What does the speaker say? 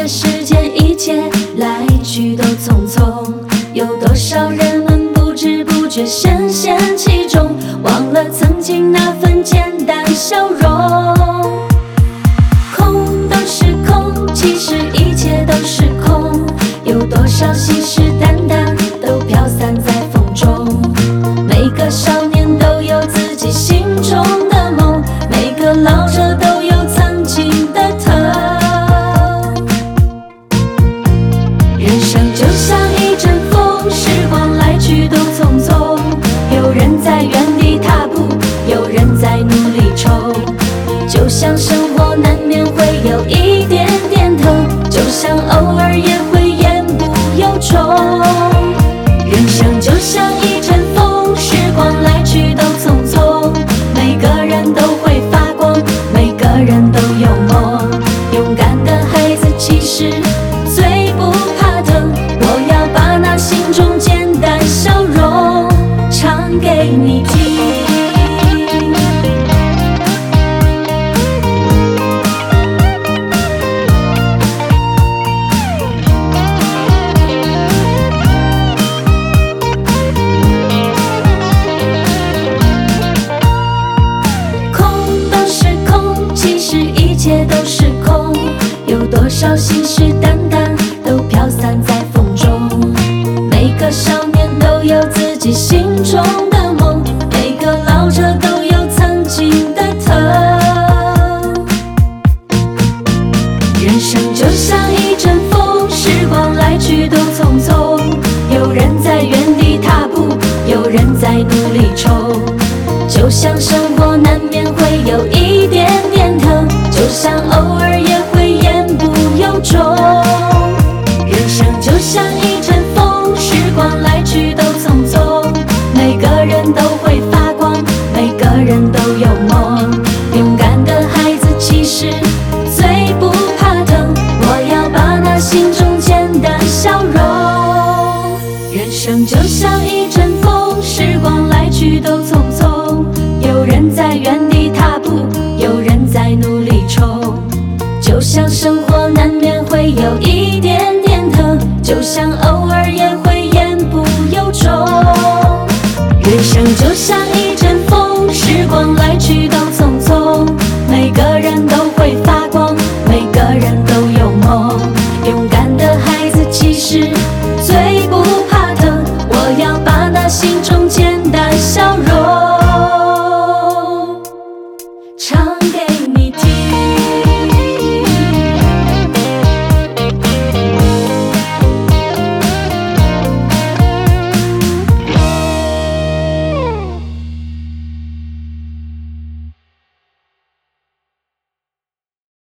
个世界一切来去都匆匆，有多少人们不知不觉深陷其中，忘了曾经那份简单笑容。空都是空，其实一切都是空，有多少信誓旦旦都飘散在风中。每个少年都有自己心中的梦，每个老者都有曾经的疼。人生就像一阵风，时光来去都匆匆，有人在原地踏步，有人在努力冲。就像生活难免会有一点点疼，就像偶尔也会言不由衷。人生就像一阵风，时光来去都匆匆，每个人都会发光，每个人都有梦。勇敢的孩子其实最不怕疼，我要把那心中简单笑容唱给你听。一切都是空，有多少信誓旦旦都飘散在风中。每个少年都有自己心中的梦，每个老者都有曾经的疼。人生就像一阵风，时光来去都匆匆，有人在原地踏步，有人在努力冲。就像生活难免会有一点点疼，就像偶尔也会言不由衷。人生就像一阵风，时光来去都匆匆，每个人都会发光，每个人都有梦。勇敢的孩子其实最不怕疼，我要把那心中简单笑容。人生就像一阵风，时光来去都匆匆，有人在原地踏步，有人在努力冲。就像生活难免会有一点点疼，就像偶尔也会言不由衷。人生就像一阵风，时光来去都匆匆，每个人都会发光，每个人都有梦。勇敢的孩子其实